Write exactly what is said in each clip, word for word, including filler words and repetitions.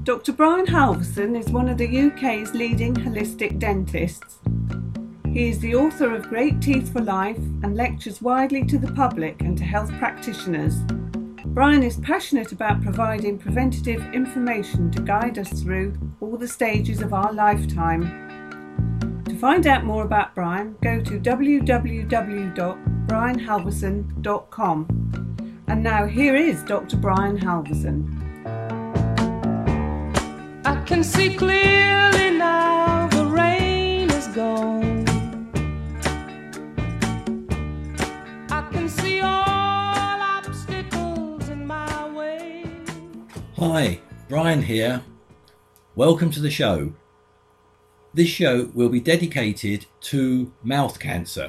Doctor Brian Halverson is one of the U K's leading holistic dentists. He is the author of Great Teeth for Life and lectures widely to the public and to health practitioners. Brian is passionate about providing preventative information to guide us through all the stages of our lifetime. To find out more about Brian, go to w w w dot brian halverson dot com. And now here is Doctor Brian Halverson. I can see clearly now, the rain is gone. I can see all obstacles in my way. Hi, Brian here. Welcome to the show. This show will be dedicated to mouth cancer.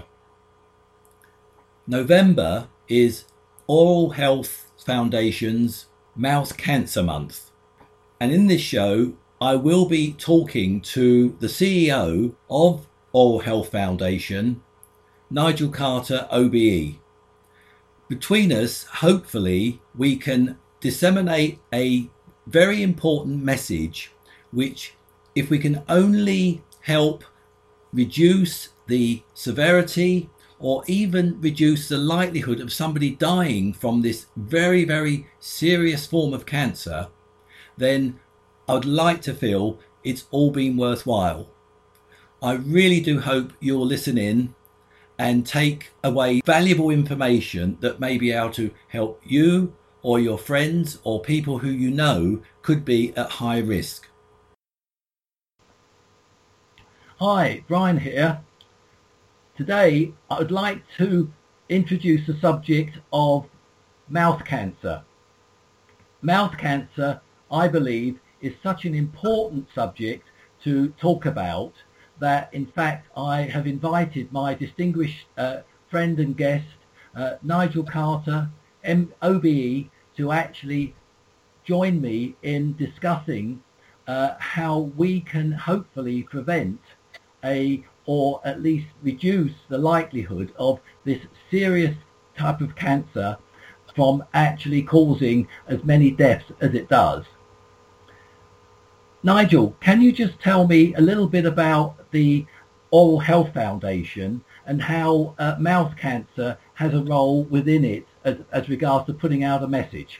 November is Oral Health Foundation's Mouth Cancer Month. And in this show, I will be talking to the C E O of Oral Health Foundation, Nigel Carter, O B E. Between us, hopefully, we can disseminate a very important message, which, if we can only help reduce the severity or even reduce the likelihood of somebody dying from this very, very serious form of cancer, then I would like to feel it's all been worthwhile. I really do hope you'll listen in and take away valuable information that may be able to help you or your friends or people who you know could be at high risk. Hi, Brian here. Today I would like to introduce the subject of mouth cancer. Mouth cancer, I believe, is such an important subject to talk about that, in fact, I have invited my distinguished uh, friend and guest, uh, Nigel Carter, M- O B E, to actually join me in discussing uh, how we can hopefully prevent a, or at least reduce the likelihood of this serious type of cancer from actually causing as many deaths as it does. Nigel, can you just tell me a little bit about the Oral Health Foundation and how uh, mouth cancer has a role within it as, as regards to putting out a message?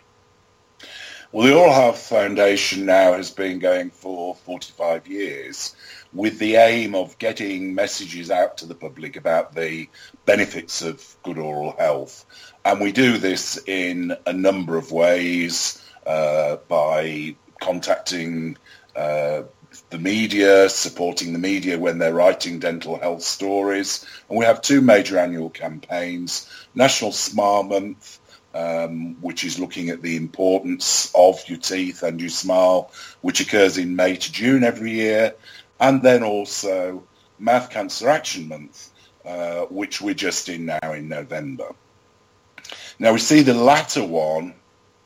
Well, the Oral Health Foundation now has been going for forty-five years with the aim of getting messages out to the public about the benefits of good oral health. And we do this in a number of ways, uh, by contacting uh, the media, supporting the media when they're writing dental health stories. And we have two major annual campaigns, National Smile Month, Um, which is looking at the importance of your teeth and your smile, which occurs in May to June every year, and then also Mouth Cancer Action Month, uh, which we're just in now in November. Now, we see the latter one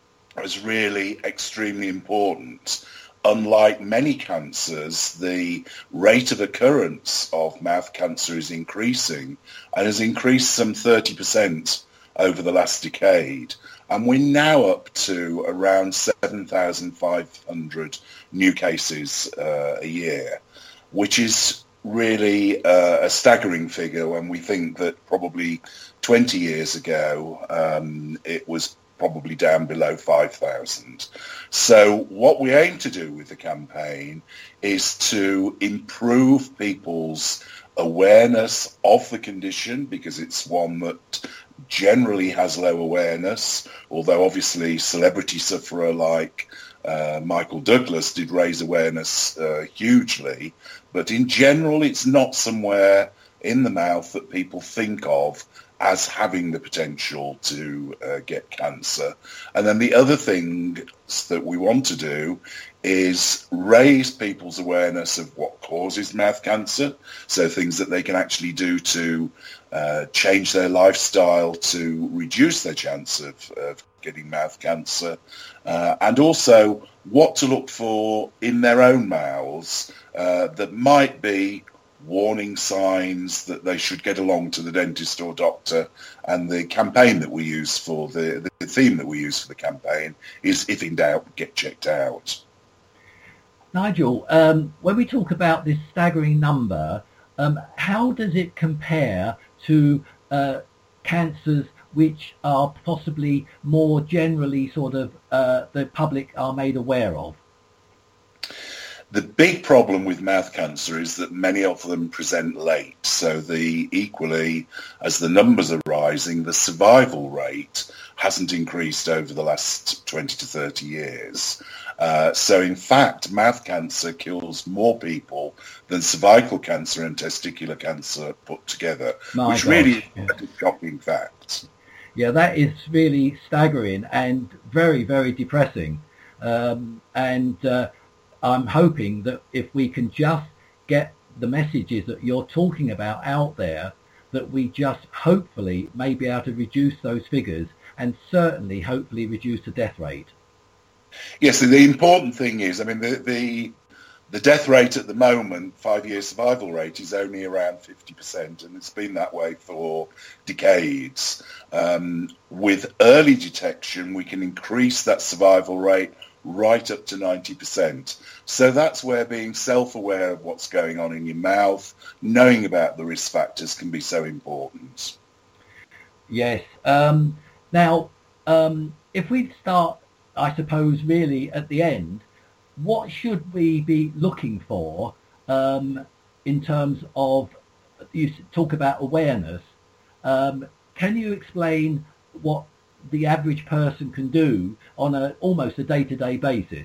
as really extremely important. Unlike many cancers, the rate of occurrence of mouth cancer is increasing and has increased some thirty percent over the last decade, and we're now up to around seven thousand five hundred new cases uh, a year, which is really uh, a staggering figure when we think that probably twenty years ago um, it was probably down below five thousand. So what we aim to do with the campaign is to improve people's awareness of the condition, because it's one that generally has low awareness, although obviously celebrity sufferer like uh, Michael Douglas did raise awareness uh, hugely, but in general it's not somewhere in the mouth that people think of as having the potential to uh, get cancer. And then the other thing that we want to do is raise people's awareness of what causes mouth cancer, so things that they can actually do to uh, change their lifestyle to reduce their chance of, of getting mouth cancer, uh, and also what to look for in their own mouths uh, that might be warning signs that they should get along to the dentist or doctor. And the campaign that we use for the, the theme that we use for the campaign is, if in doubt, get checked out. Nigel, um, when we talk about this staggering number, um, how does it compare to uh, cancers which are possibly more generally sort of uh, the public are made aware of? The big problem with mouth cancer is that many of them present late. So the equally, as the numbers are rising, the survival rate hasn't increased over the last twenty to thirty years. Uh, so in fact, mouth cancer kills more people than cervical cancer and testicular cancer put together, My which gosh, really is yeah. a shocking fact. Yeah, that is really staggering and very, very depressing. Um, and uh, I'm hoping that if we can just get the messages that you're talking about out there, that we just hopefully may be able to reduce those figures and certainly hopefully reduce the death rate. Yes, the important thing is, I mean, the, the the death rate at the moment, five-year survival rate, is only around fifty percent, and it's been that way for decades. Um, with early detection, we can increase that survival rate right up to ninety percent. So that's where being self-aware of what's going on in your mouth, knowing about the risk factors can be so important. Yes. Um, now, um, if we start, I suppose, really at the end, what should we be looking for um, in terms of, you talk about awareness, um, can you explain what the average person can do on a almost a day-to-day basis?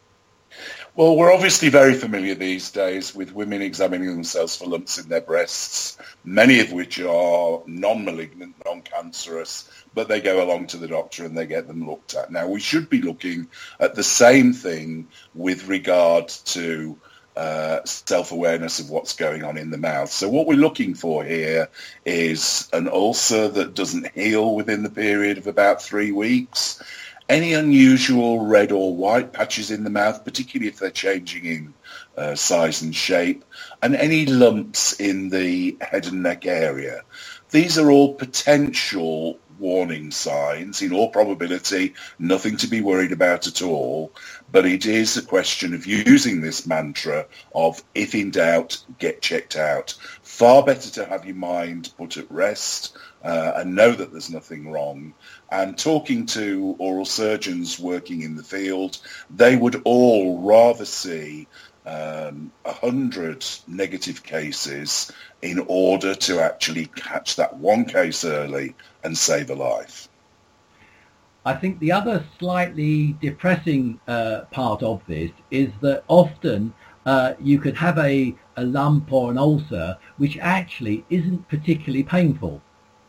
Well, we're obviously very familiar these days with women examining themselves for lumps in their breasts, many of which are non-malignant, non-cancerous, but they go along to the doctor and they get them looked at. Now, we should be looking at the same thing with regard to uh, self-awareness of what's going on in the mouth. So what we're looking for here is an ulcer that doesn't heal within the period of about three weeks. Any unusual red or white patches in the mouth, particularly if they're changing in uh, size and shape, and any lumps in the head and neck area. These are all potential warning signs. In all probability, nothing to be worried about at all, but it is a question of using this mantra of, if in doubt, get checked out. Far better to have your mind put at rest uh, and know that there's nothing wrong. And talking to oral surgeons working in the field, they would all rather see um, a hundred negative cases in order to actually catch that one case early and save a life. I think the other slightly depressing uh, part of this is that often uh, you could have a, a lump or an ulcer which actually isn't particularly painful.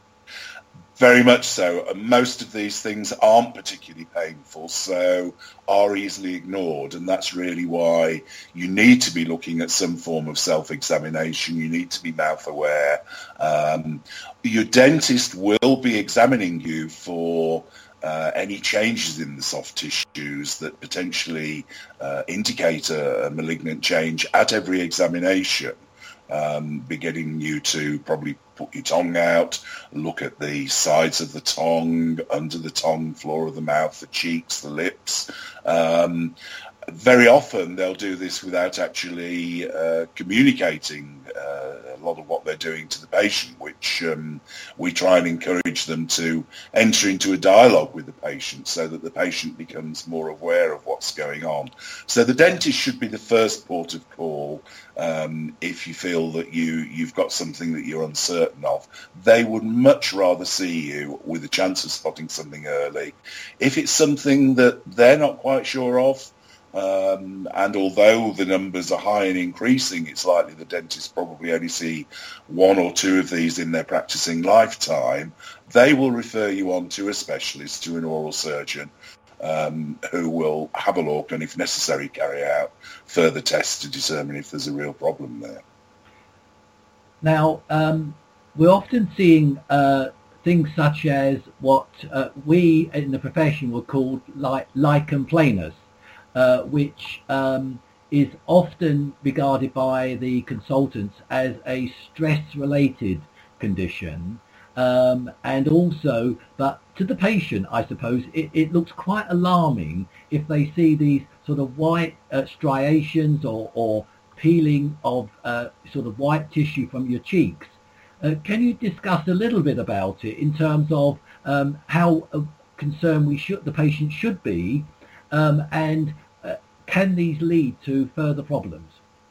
Very much so. And most of these things aren't particularly painful, so are easily ignored. And that's really why you need to be looking at some form of self-examination. You need to be mouth aware. Um, your dentist will be examining you for uh, any changes in the soft tissues that potentially uh, indicate a, a malignant change at every examination. Um, beginning you to probably put your tongue out, look at the sides of the tongue, under the tongue, floor of the mouth, the cheeks, the lips. Um, very often they'll do this without actually uh, communicating uh, a lot of what they're doing to the patient, which um, we try and encourage them to enter into a dialogue with the patient so that the patient becomes more aware of what's going on. So the dentist should be the first port of call. Um, if you feel that you, you've got something that you're uncertain of, they would much rather see you with a chance of spotting something early. If it's something that they're not quite sure of, Um, and although the numbers are high and increasing, it's likely the dentists probably only see one or two of these in their practicing lifetime, they will refer you on to a specialist, to an oral surgeon, um, who will have a look and, if necessary, carry out further tests to determine if there's a real problem there. Now, um, we're often seeing uh, things such as what uh, we in the profession would call like lichen planus. Uh, which um, is often regarded by the consultants as a stress-related condition, um, and also, but to the patient, I suppose, it, it looks quite alarming if they see these sort of white uh, striations or, or peeling of uh, sort of white tissue from your cheeks. Uh, can you discuss a little bit about it in terms of um, how uh, concerned we should, the patient should be, um, and uh, can these lead to further problems?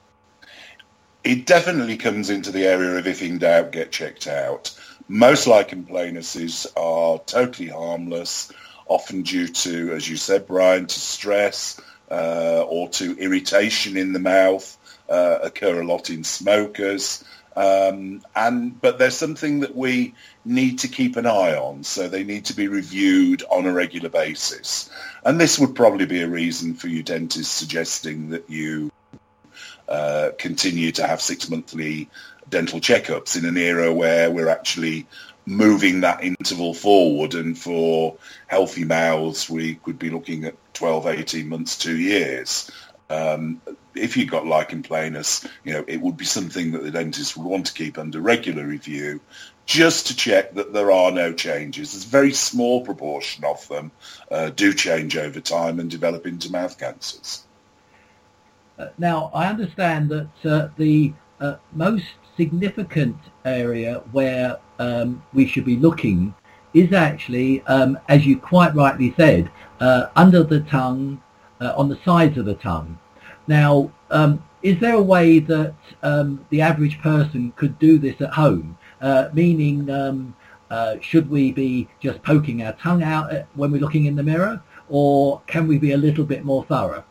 It definitely comes into the area of if in doubt, get checked out. Most lichen planuses are totally harmless, often due to, as you said, Brian, to stress uh, or to irritation in the mouth, uh, occur a lot in smokers. Um, and but there's something that we need to keep an eye on, so they need to be reviewed on a regular basis. And this would probably be a reason for your dentist suggesting that you uh, continue to have six monthly dental checkups in an era where we're actually moving that interval forward, and for healthy mouths we could be looking at twelve, eighteen months, two years. Um, if you've got lichen planus, you know, it would be something that the dentist would want to keep under regular review, just to check that there are no changes. There's a very small proportion of them uh, do change over time and develop into mouth cancers. Uh, now, I understand that uh, the uh, most significant area where um, we should be looking is actually, um, as you quite rightly said, uh, under the tongue, uh, on the sides of the tongue. Now, um, is there a way that um, the average person could do this at home? Uh, meaning, um, uh, should we be just poking our tongue out when we're looking in the mirror, or can we be a little bit more thorough?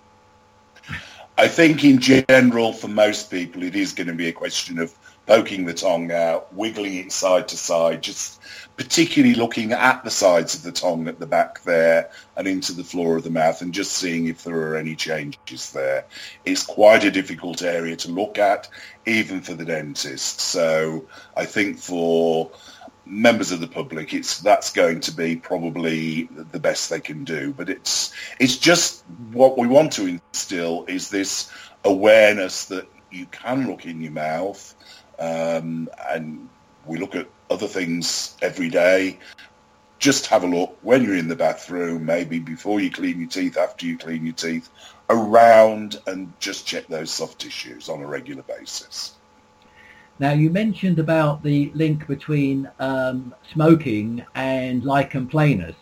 I think in general, for most people, it is going to be a question of poking the tongue out, wiggling it side to side, just particularly looking at the sides of the tongue at the back there and into the floor of the mouth and just seeing if there are any changes there. It's quite a difficult area to look at, even for the dentist. So I think for members of the public, it's that's going to be probably the best they can do. But it's it's just what we want to instill is this awareness that you can look in your mouth, um, and we look at other things every day. Just have a look when you're in the bathroom, maybe before you clean your teeth, after you clean your teeth, around, and just check those soft tissues on a regular basis. Now, you mentioned about the link between um, smoking and lichen planus.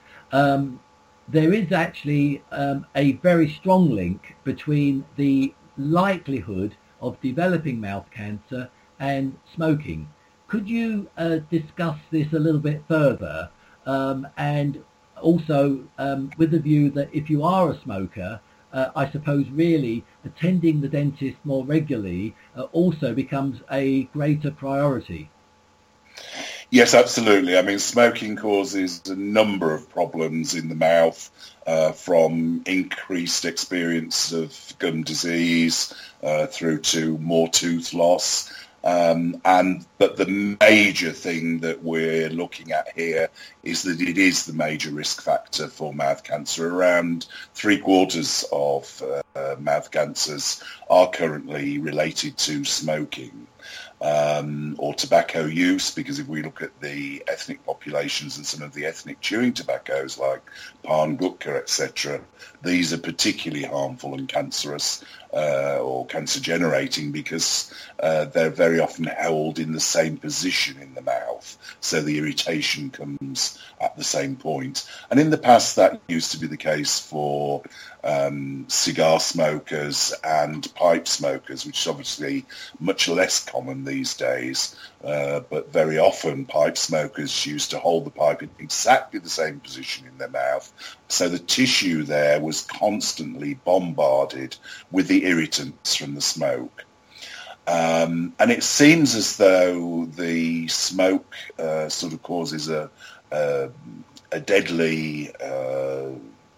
Um, there is actually um, a very strong link between the likelihood of developing mouth cancer and smoking. Could you uh, discuss this a little bit further? Um, and also um, with the view that if you are a smoker, uh, I suppose really attending the dentist more regularly uh, also becomes a greater priority. Yes, absolutely. I mean, smoking causes a number of problems in the mouth, uh, from increased experience of gum disease uh, through to more tooth loss. Um, and but the major thing that we're looking at here is that it is the major risk factor for mouth cancer. Around three quarters of uh, mouth cancers are currently related to smoking um, or tobacco use, because if we look at the ethnic populations and some of the ethnic chewing tobaccos like Pan, Gutka, et cetera, these are particularly harmful and cancerous uh, or cancer generating because uh, they're very often held in the same position in the mouth, so the irritation comes at the same point. And in the past that used to be the case for um, cigar smokers and pipe smokers, which is obviously much less common these days, uh, but very often pipe smokers used to hold the pipe in exactly the same position in their mouth, so the tissue there was constantly bombarded with the irritants from the smoke. Um, and it seems as though the smoke uh, sort of causes a, a, a deadly uh,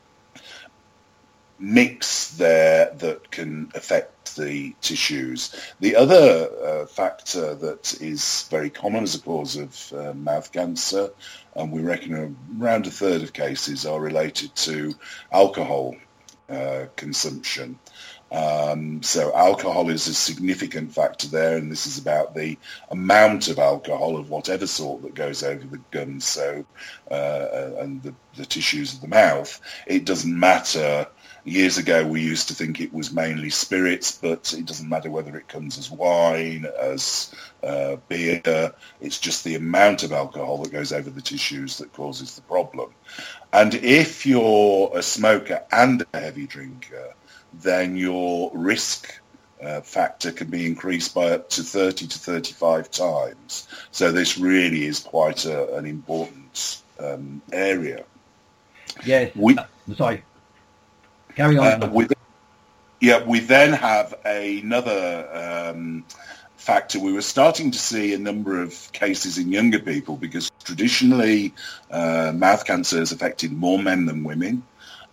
mix there that can affect the tissues. The other uh, factor that is very common as a cause of uh, mouth cancer, and we reckon around a third of cases are related to alcohol uh, consumption. Um, so alcohol is a significant factor there, and this is about the amount of alcohol of whatever sort that goes over the gums, so uh, and the, the tissues of the mouth. It doesn't matter Years ago, we used to think it was mainly spirits, but it doesn't matter whether it comes as wine, as uh, beer. It's just the amount of alcohol that goes over the tissues that causes the problem. And if you're a smoker and a heavy drinker, then your risk uh, factor can be increased by up to thirty to thirty-five times. So this really is quite a, an important um, area. Yes. We, uh, sorry. Carry on. Uh, we, yeah, we then have another um, factor. We were starting to see a number of cases in younger people because traditionally uh, mouth cancer has affected more men than women,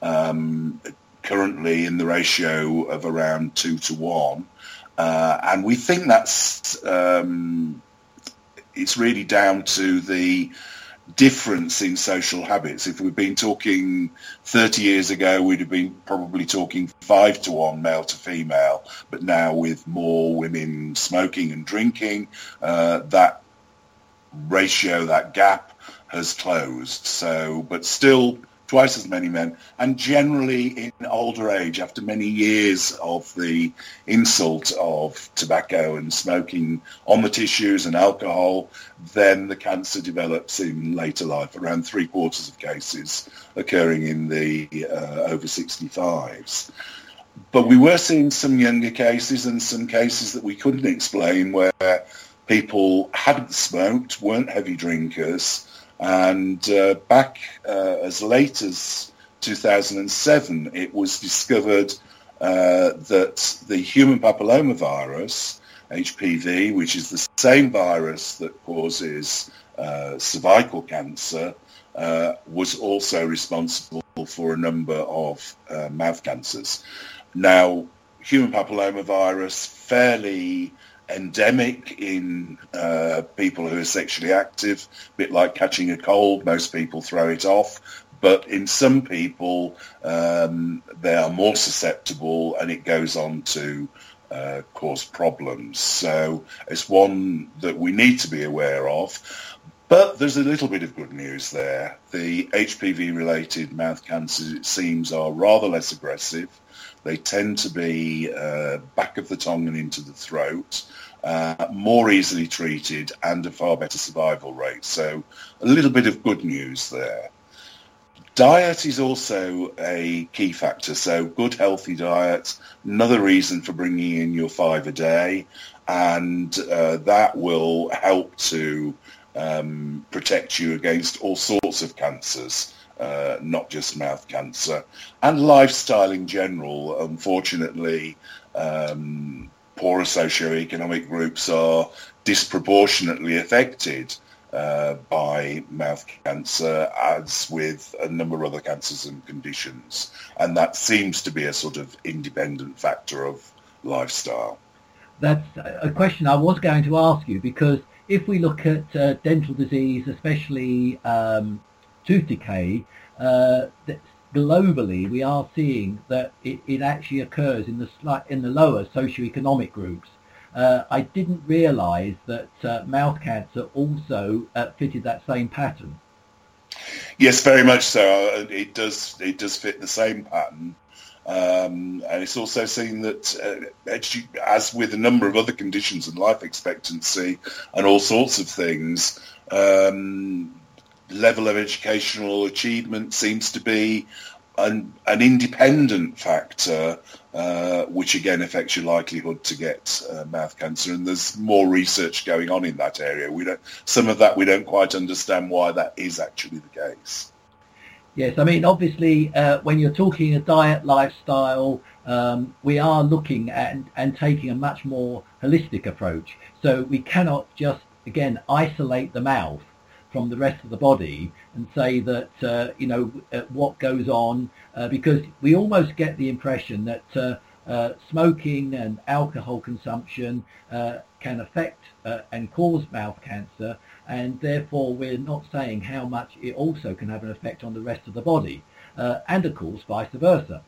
um, currently in the ratio of around two to one. Uh, and we think that's um, it's really down to the difference in social habits. If we'd been talking thirty years ago, we'd have been probably talking five to one male to female, but now with more women smoking and drinking, uh, that ratio, that gap has closed. So, but still twice as many men, and generally in older age, after many years of the insult of tobacco and smoking on the tissues and alcohol, then the cancer develops in later life, around three quarters of cases occurring in the uh, over sixty-fives. But we were seeing some younger cases and some cases that we couldn't explain where people hadn't smoked, weren't heavy drinkers, and uh, back uh, as late as two thousand seven, it was discovered uh, that the human papillomavirus, H P V, which is the same virus that causes uh, cervical cancer, uh, was also responsible for a number of uh, mouth cancers. Now, human papillomavirus, fairly endemic in uh, people who are sexually active, a bit like catching a cold. Most people throw it off, but in some people um, they are more susceptible and it goes on to uh, cause problems. So it's one that we need to be aware of. But there's a little bit of good news there. The H P V-related mouth cancers, it seems, are rather less aggressive. They tend to be uh, back of the tongue and into the throat, uh, more easily treated, and a far better survival rate. So a little bit of good news there. Diet is also a key factor. So good, healthy diet, another reason for bringing in your five a day, and uh, that will help to um, protect you against all sorts of cancers. Uh, not just mouth cancer, and lifestyle in general. Unfortunately, um, poorer socioeconomic groups are disproportionately affected uh, by mouth cancer, as with a number of other cancers and conditions, and that seems to be a sort of independent factor of lifestyle. That's a question I was going to ask you, because if we look at uh, dental disease, especially um, tooth decay, uh, that globally we are seeing that it, it actually occurs in the slight, in the lower socioeconomic groups. Uh, I didn't realise that uh, mouth cancer also uh, fitted that same pattern. Yes, very much so. It does. It does fit the same pattern, um, and it's also seen that, uh, as with a number of other conditions and life expectancy and all sorts of things. Um, level of educational achievement seems to be an, an independent factor, uh, which again affects your likelihood to get uh, mouth cancer. And there's more research going on in that area. We don't, some of that we don't quite understand why that is actually the case. Yes, I mean, obviously, uh, when you're talking a diet, lifestyle, um, we are looking at and, and taking a much more holistic approach. So we cannot just, again, isolate the mouth from the rest of the body and say that, uh, you know, uh, what goes on, uh, because we almost get the impression that uh, uh, smoking and alcohol consumption uh, can affect uh, and cause mouth cancer, and therefore we're not saying how much it also can have an effect on the rest of the body, uh, and of course vice versa.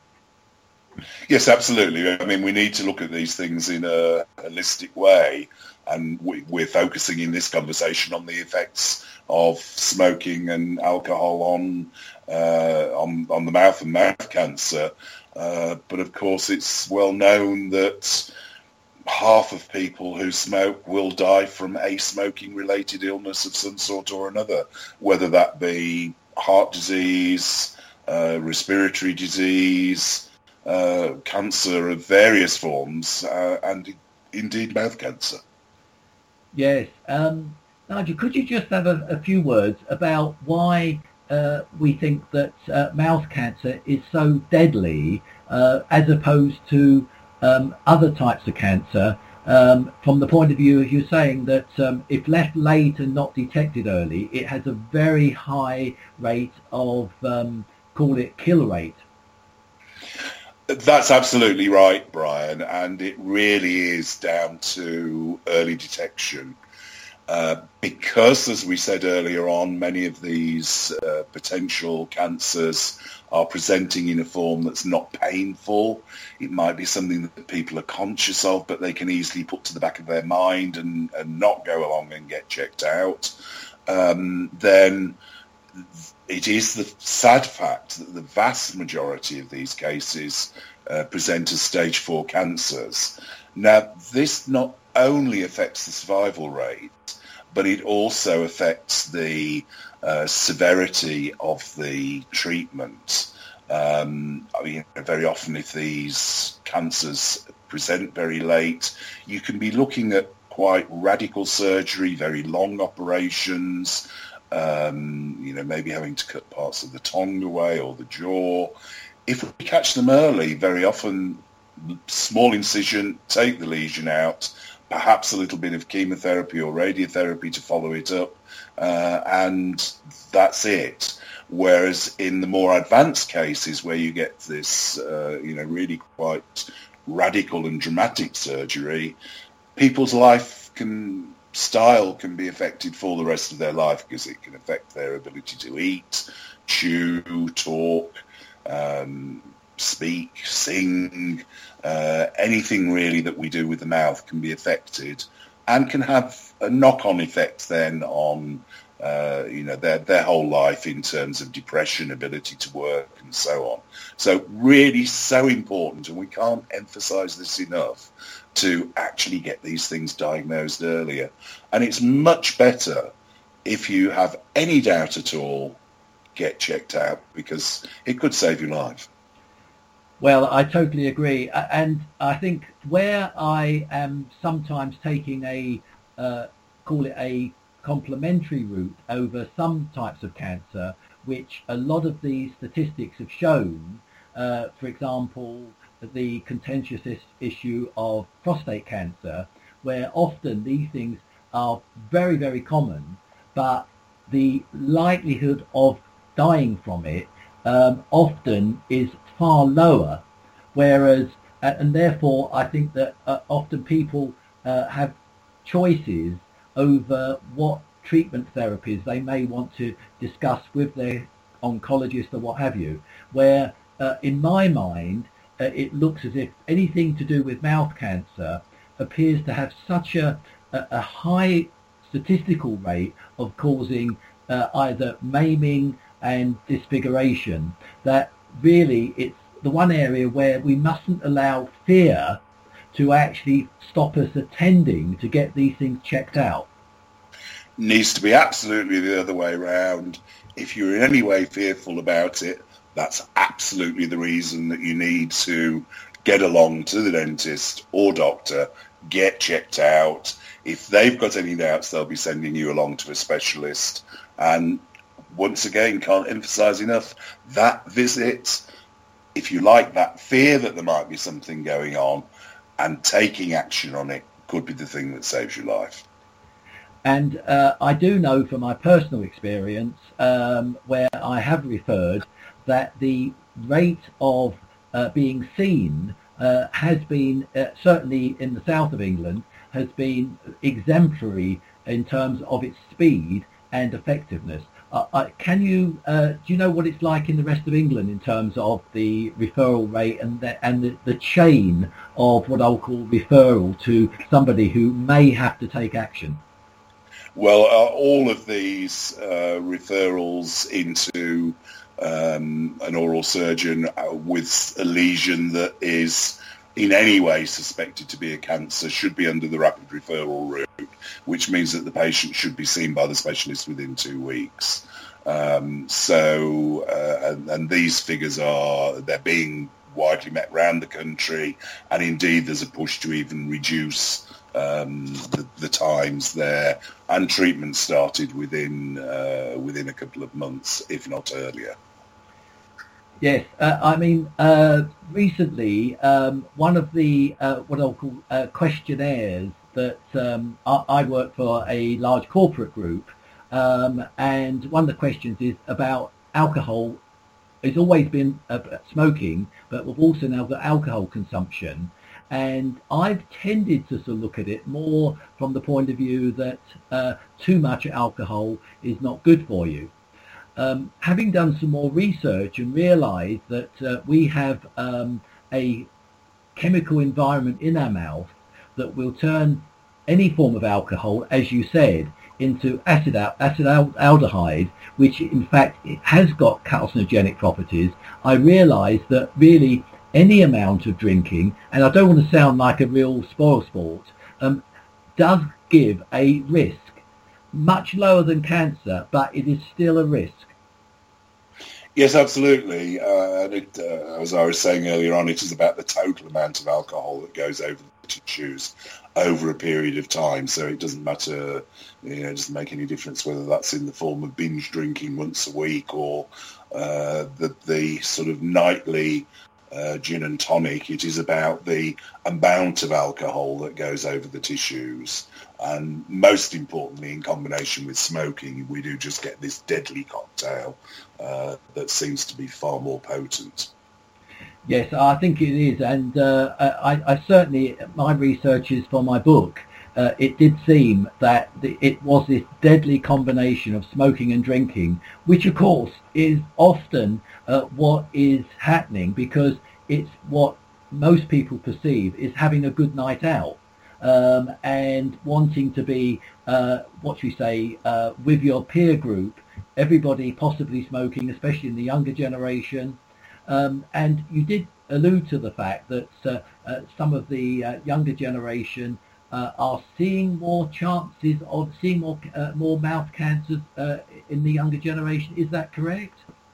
Yes, absolutely. I mean, we need to look at these things in a holistic way, and we, we're focusing in this conversation on the effects of smoking and alcohol on uh, on, on the mouth and mouth cancer. Uh, but of course, it's well known that half of people who smoke will die from a smoking-related illness of some sort or another, whether that be heart disease, uh, respiratory disease, uh, cancer of various forms, uh, and indeed mouth cancer. Yes. Um, Nigel, could you just have a, a few words about why uh, we think that uh, mouth cancer is so deadly uh, as opposed to um, other types of cancer, um, from the point of view, as you're saying, that um, if left late and not detected early, it has a very high rate of, um, call it kill rate. That's absolutely right, Brian, and it really is down to early detection. Uh, because, as we said earlier on, many of these uh, potential cancers are presenting in a form that's not painful. It might be something that people are conscious of, but they can easily put to the back of their mind and, and not go along and get checked out. Um, then it is the sad fact that the vast majority of these cases uh, present as stage four cancers. Now, this not only affects the survival rate, but it also affects the uh, severity of the treatment. Um, I mean, very often if these cancers present very late, you can be looking at quite radical surgery, very long operations, um, you know, maybe having to cut parts of the tongue away or the jaw. If we catch them early, very often small incision, take the lesion out, perhaps a little bit of chemotherapy or radiotherapy to follow it up, uh, and that's it. Whereas in the more advanced cases where you get this, uh, you know, really quite radical and dramatic surgery, people's life can, style can be affected for the rest of their life because it can affect their ability to eat, chew, talk, um, speak, sing, uh, anything really that we do with the mouth can be affected and can have a knock-on effect then on, uh, you know, their, their whole life in terms of depression, ability to work and so on. So really so important, and we can't emphasize this enough, to actually get these things diagnosed earlier. And it's much better if you have any doubt at all, get checked out, because it could save your life. Well, I totally agree. And I think where I am sometimes taking a, uh, call it a complementary route over some types of cancer, which a lot of these statistics have shown, uh, for example, the contentious is- issue of prostate cancer, where often these things are very, very common, but the likelihood of dying from it um, often is far lower, whereas, uh, and therefore I think that uh, often people uh, have choices over what treatment therapies they may want to discuss with their oncologist or what have you, where uh, in my mind uh, it looks as if anything to do with mouth cancer appears to have such a, a, a high statistical rate of causing uh, either maiming and disfiguration that really it's the one area where we mustn't allow fear to actually stop us attending to get these things checked out. Needs to be absolutely the other way around. If you're in any way fearful about it, that's absolutely the reason that you need to get along to the dentist or doctor, get checked out. If they've got any doubts, they'll be sending you along to a specialist. And once again, can't emphasize enough, that visit, if you like, that fear that there might be something going on and taking action on it could be the thing that saves your life. And uh, I do know from my personal experience, um, where I have referred, that the rate of uh, being seen uh, has been, uh, certainly in the south of England, has been exemplary in terms of its speed and effectiveness. Uh, uh, can you, uh, do you know what it's like in the rest of England in terms of the referral rate and the, and the, the chain of what I'll call referral to somebody who may have to take action? Well, uh, all of these uh, referrals into um, an oral surgeon with a lesion that is in any way suspected to be a cancer should be under the rapid referral route, which means that the patient should be seen by the specialist within two weeks. Um, so, uh, and, and these figures are, they're being widely met around the country, and indeed there's a push to even reduce um, the, the times there, and treatment started within uh, within a couple of months, if not earlier. Yes, uh, I mean, uh, recently, um, one of the, uh, what I'll call uh, questionnaires that um, I, I work for a large corporate group, um, and one of the questions is about alcohol. It's always been uh, smoking, but we've also now got alcohol consumption. And I've tended to sort of look at it more from the point of view that uh, too much alcohol is not good for you. Um, having done some more research and realised that uh, we have um, a chemical environment in our mouth that will turn any form of alcohol, as you said, into acid acid aldehyde, which in fact it has got carcinogenic properties. I realised that really any amount of drinking, and I don't want to sound like a real spoil sport, um, does give a risk, much lower than cancer, but it is still a risk. Yes, absolutely. Uh, and it, uh, as I was saying earlier on, it is about the total amount of alcohol that goes over the tissues over a period of time. So it doesn't matter, you know, it doesn't make any difference whether that's in the form of binge drinking once a week or uh, the, the sort of nightly uh, gin and tonic. It is about the amount of alcohol that goes over the tissues. And most importantly, in combination with smoking, we do just get this deadly cocktail uh, that seems to be far more potent. Yes, I think it is. And uh, I, I certainly, my research is for my book, uh, it did seem that the, it was this deadly combination of smoking and drinking, which of course is often uh, what is happening, because it's what most people perceive is having a good night out. Um, and wanting to be, uh, what should we say, uh, with your peer group, everybody possibly smoking, especially in the younger generation. Um, and you did allude to the fact that uh, uh, some of the uh, younger generation uh, are seeing more chances of seeing more uh, more mouth cancers uh, in the younger generation. Is that correct?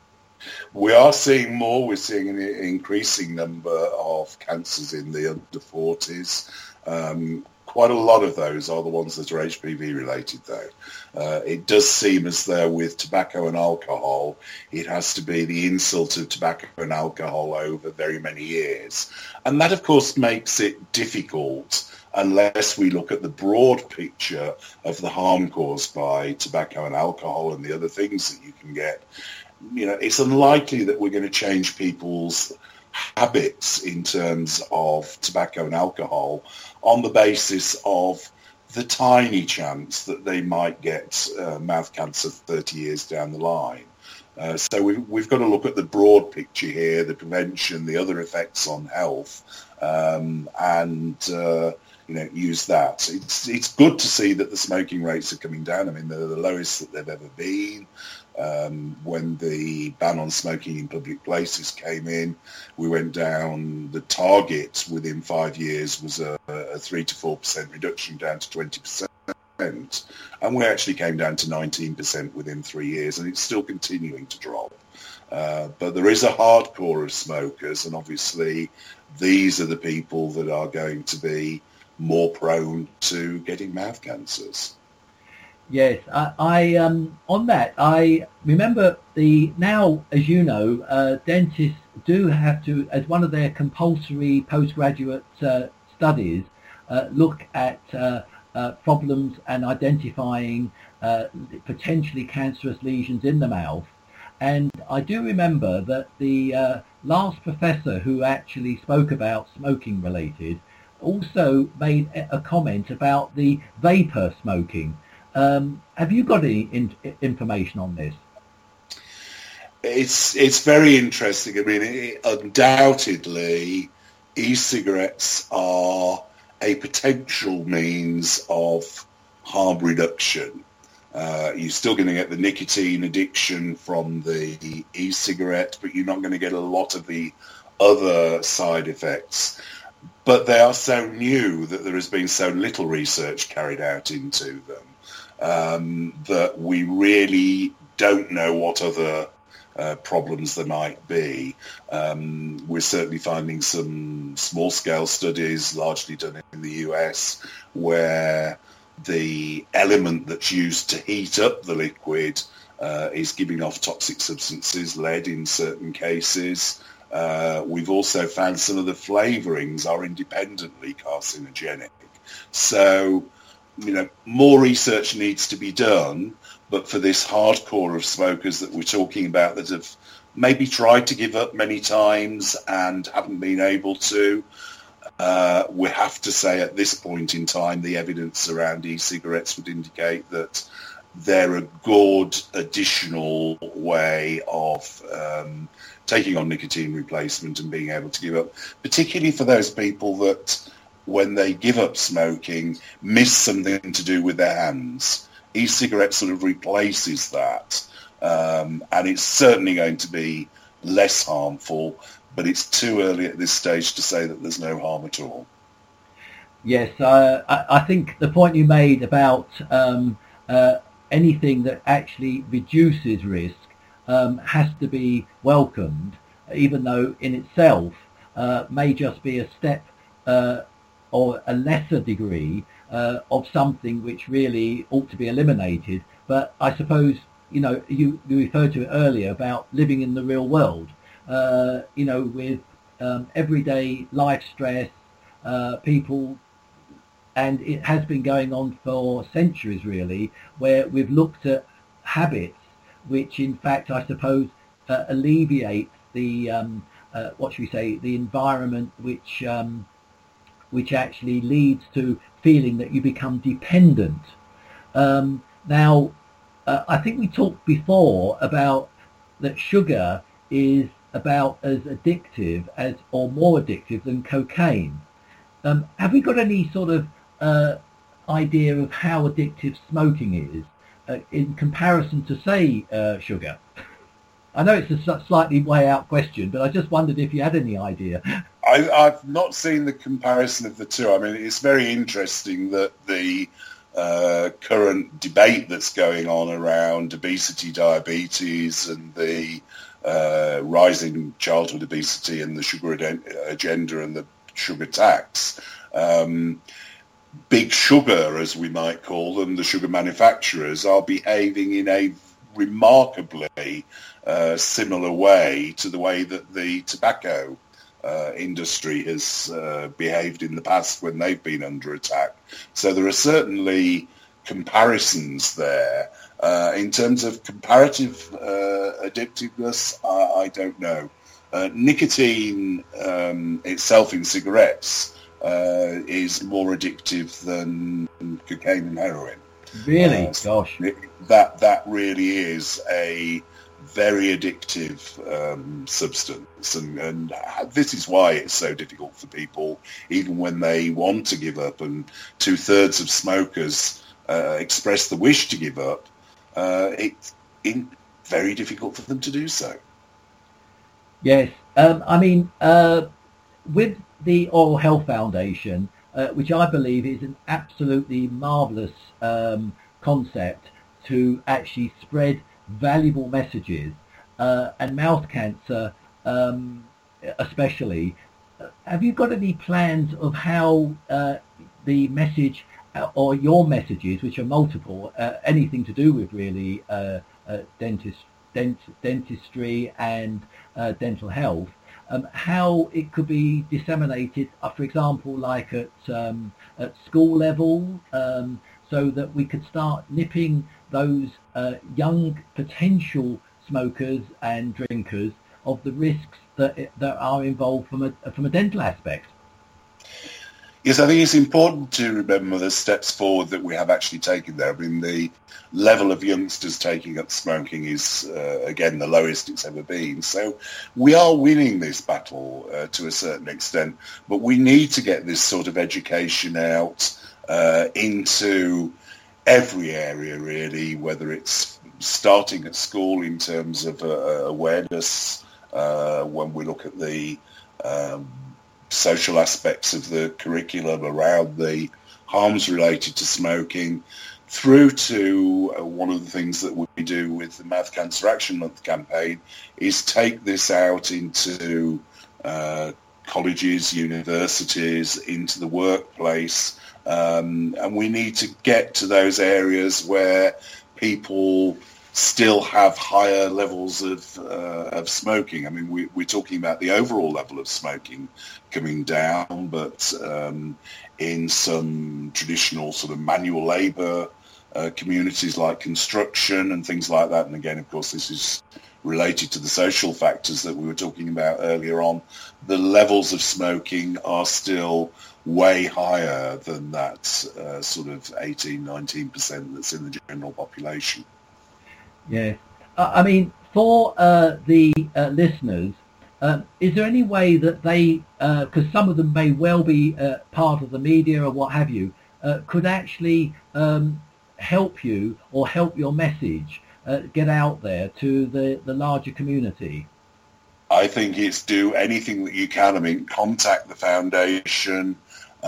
We are seeing more. We're seeing an increasing number of cancers in the under forties. Um, quite a lot of those are the ones that are H P V related, though. Uh, it does seem as though with tobacco and alcohol, it has to be the insult of tobacco and alcohol over very many years. And that, of course, makes it difficult unless we look at the broad picture of the harm caused by tobacco and alcohol and the other things that you can get. You know, it's unlikely that we're going to change people's habits in terms of tobacco and alcohol on the basis of the tiny chance that they might get uh, mouth cancer thirty years down the line. Uh, so we, we've got to look at the broad picture here, the prevention, the other effects on health, um, and uh, you know, use that. It's it's good to see that the smoking rates are coming down. I mean, they're the lowest that they've ever been. Um, when the ban on smoking in public places came in, we went down, the target within five years was a, a three to four percent reduction down to twenty percent. And we actually came down to nineteen percent within three years, and it's still continuing to drop. Uh, but there is a hardcore of smokers, and obviously these are the people that are going to be more prone to getting mouth cancers. Yes, I, I um, on that, I remember the, now, as you know, uh, dentists do have to, as one of their compulsory postgraduate uh, studies, uh, look at uh, uh, problems and identifying uh, potentially cancerous lesions in the mouth. And I do remember that the uh, last professor who actually spoke about smoking related also made a comment about the vapor smoking. Um, have you got any in, information on this? It's it's very interesting. I mean, it, undoubtedly, e-cigarettes are a potential means of harm reduction. Uh, you're still going to get the nicotine addiction from the e-cigarette, but you're not going to get a lot of the other side effects. But they are so new that there has been so little research carried out into them um, that we really don't know what other uh, problems there might be. Um, we're certainly finding some small-scale studies, largely done in the U S, where the element that's used to heat up the liquid uh, is giving off toxic substances, lead in certain cases. Uh, we've also found some of the flavourings are independently carcinogenic. So, you know, more research needs to be done, but for this hardcore of smokers that we're talking about that have maybe tried to give up many times and haven't been able to, uh, we have to say at this point in time the evidence around e-cigarettes would indicate that they're a good additional way of um, taking on nicotine replacement and being able to give up, particularly for those people that, when they give up smoking, miss something to do with their hands. E-cigarette sort of replaces that, um, and it's certainly going to be less harmful, but it's too early at this stage to say that there's no harm at all. Yes, uh, I, I think the point you made about um, uh, anything that actually reduces risk um, has to be welcomed, even though in itself uh, may just be a step uh, or a lesser degree uh, of something which really ought to be eliminated. But I suppose, you know, you, you referred to it earlier about living in the real world, uh, you know, with um, everyday life stress, uh, people, and it has been going on for centuries really, where we've looked at habits which in fact I suppose uh, alleviate the, um, uh, what should we say, the environment which um, which actually leads to feeling that you become dependent. Um, now, uh, I think we talked before about that sugar is about as addictive as, or more addictive than cocaine. Um, have we got any sort of uh, idea of how addictive smoking is uh, in comparison to, say, uh, sugar? I know it's a slightly way out question, but I just wondered if you had any idea. I, I've not seen the comparison of the two. I mean, it's very interesting that the uh, current debate that's going on around obesity, diabetes, and the uh, rising childhood obesity and the sugar agenda and the sugar tax. Um, Big Sugar, as we might call them, the sugar manufacturers, are behaving in a remarkably uh, similar way to the way that the tobacco uh, industry has uh, behaved in the past when they've been under attack. So there are certainly comparisons there. Uh, in terms of comparative uh, addictiveness, I, I don't know. Uh, nicotine um, itself in cigarettes uh, is more addictive than cocaine and heroin. Really? Uh, so Gosh. That, that really is a very addictive um, substance, and, and this is why it's so difficult for people, even when they want to give up, and two-thirds of smokers uh, express the wish to give up, uh, it's in, very difficult for them to do so. Yes, um, I mean, uh, with the Oral Health Foundation, uh, which I believe is an absolutely marvellous um, concept to actually spread valuable messages, uh, and mouth cancer um, especially, have you got any plans of how uh, the message uh, or your messages, which are multiple, uh, anything to do with really uh, uh, dentist, dent, dentistry and uh, dental health, um, how it could be disseminated, uh, for example, like at, um, at school level, um, so that we could start nipping those uh, young potential smokers and drinkers of the risks that that are involved from a from a dental aspect. Yes, I think it's important to remember the steps forward that we have actually taken there. I mean, the level of youngsters taking up smoking is, uh, again, the lowest it's ever been. So we are winning this battle uh, to a certain extent, but we need to get this sort of education out uh, into every area really, whether it's starting at school in terms of uh, awareness, uh, when we look at the um, social aspects of the curriculum around the harms related to smoking, through to uh, one of the things that we do with the Mouth Cancer Action Month campaign is take this out into uh, colleges, universities, into the workplace, um, and we need to get to those areas where people still have higher levels of uh, of smoking. I mean, we, we're talking about the overall level of smoking coming down, but um, in some traditional sort of manual labour uh, communities like construction and things like that, and again, of course, this is related to the social factors that we were talking about earlier on, the levels of smoking are still way higher than that uh, sort of eighteen, nineteen percent that's in the general population. Yeah. Uh, I mean, for uh, the uh, listeners, uh, is there any way that they, because uh, some of them may well be uh, part of the media or what have you, uh, could actually um, help you or help your message uh, get out there to the, the larger community? I think it's do anything that you can. I mean, contact the foundation.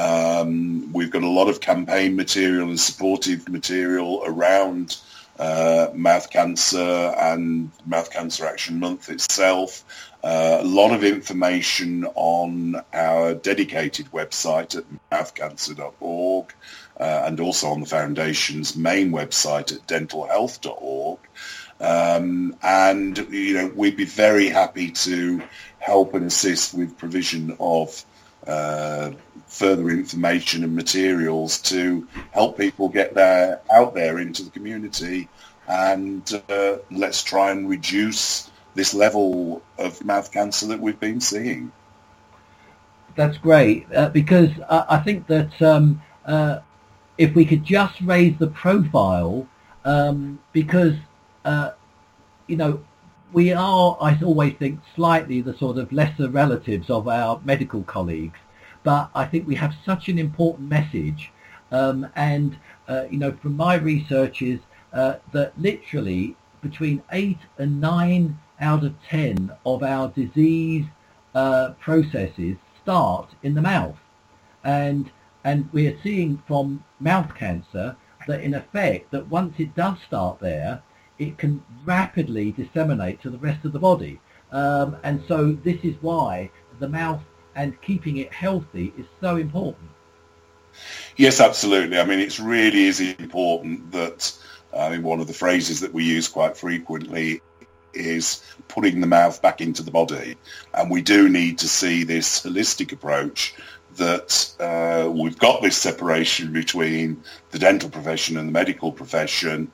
Um, we've got a lot of campaign material and supportive material around uh, mouth cancer and Mouth Cancer Action Month itself. Uh, a lot of information on our dedicated website at mouth cancer dot org uh, and also on the foundation's main website at dental health dot org. Um, and, you know, we'd be very happy to help and assist with provision of uh, further information and materials to help people get there, out there into the community, and uh, let's try and reduce this level of mouth cancer that we've been seeing. That's great, uh, because I, I think that um, uh, if we could just raise the profile, um, because Uh, you know, we are, I always think, slightly the sort of lesser relatives of our medical colleagues, but I think we have such an important message. Um, and, uh, you know, from my research is uh, that literally between eight and nine out of ten of our disease uh, processes start in the mouth. And, and we're seeing from mouth cancer that in effect, that once it does start there, it can rapidly disseminate to the rest of the body. Um, and so this is why the mouth and keeping it healthy is so important. Yes, absolutely. I mean, it really is important that, I mean, one of the phrases that we use quite frequently is putting the mouth back into the body. And we do need to see this holistic approach that uh, we've got this separation between the dental profession and the medical profession.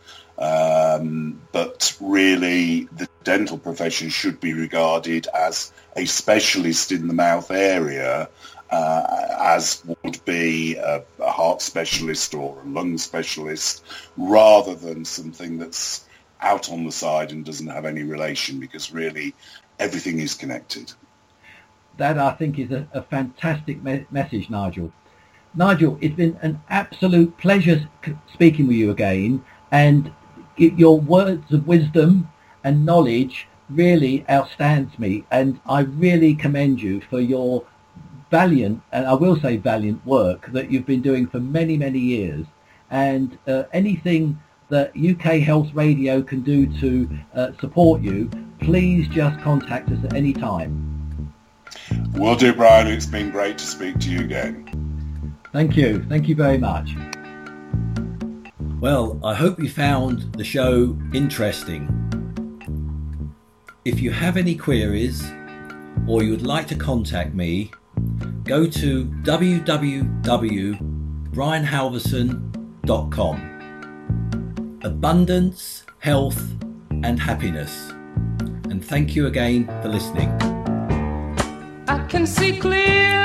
Um, but really the dental profession should be regarded as a specialist in the mouth area, uh, as would be a, a heart specialist or a lung specialist, rather than something that's out on the side and doesn't have any relation, because really everything is connected. That, I think, is a, a fantastic me- message, Nigel. Nigel, it's been an absolute pleasure speaking with you again, and your words of wisdom and knowledge really outstands me, and I really commend you for your valiant, and I will say valiant, work that you've been doing for many, many years. And uh, anything that U K Health Radio can do to uh, support you, please just contact us at any time. Will do, Brian. It's been great to speak to you again. Thank you. Thank you very much. Well, I hope you found the show interesting. If you have any queries or you would like to contact me, go to w w w dot brian halverson dot com. Abundance, health and happiness. And thank you again for listening. I can see clear